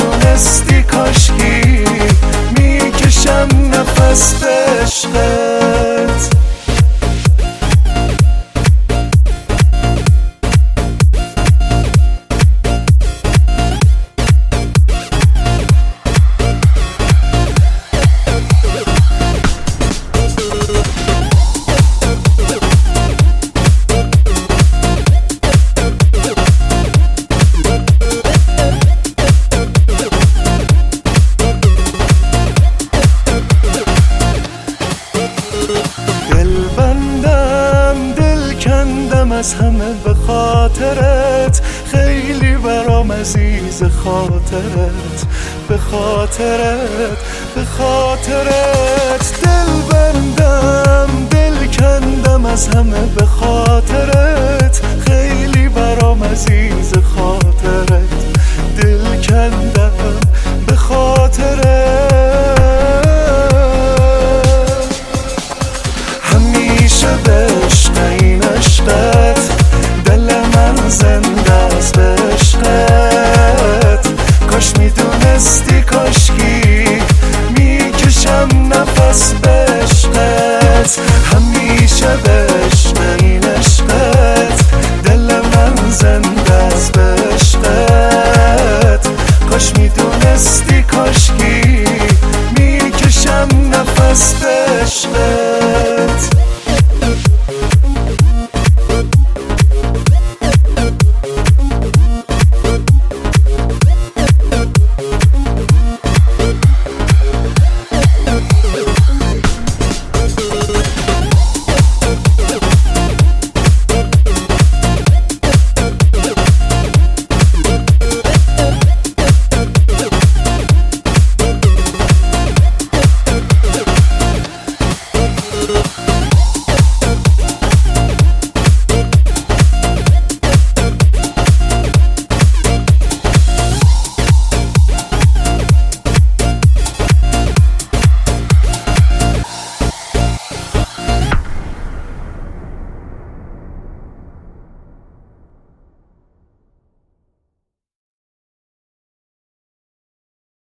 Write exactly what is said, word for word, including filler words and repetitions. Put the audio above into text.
میدونستی کاشکی میکشم نفس به عشقت. از همه به خاطرت، خیلی برام عزیز خاطرت، به خاطرت به خاطرت. دل بندم دل کندم از همه به خاطرت، خیلی برام عزیز خاطرت، دل کندم به خاطرت. همیشه به عشق این عشقت، دل من زنده است به عشقت. کاش میدونستی کاشکی میکشم نفس به عشقت. همیشه به عشق این عشقت، دل من زنده است به عشقت. کاش میدونستی کاشکی میکشم نفس به عشقت.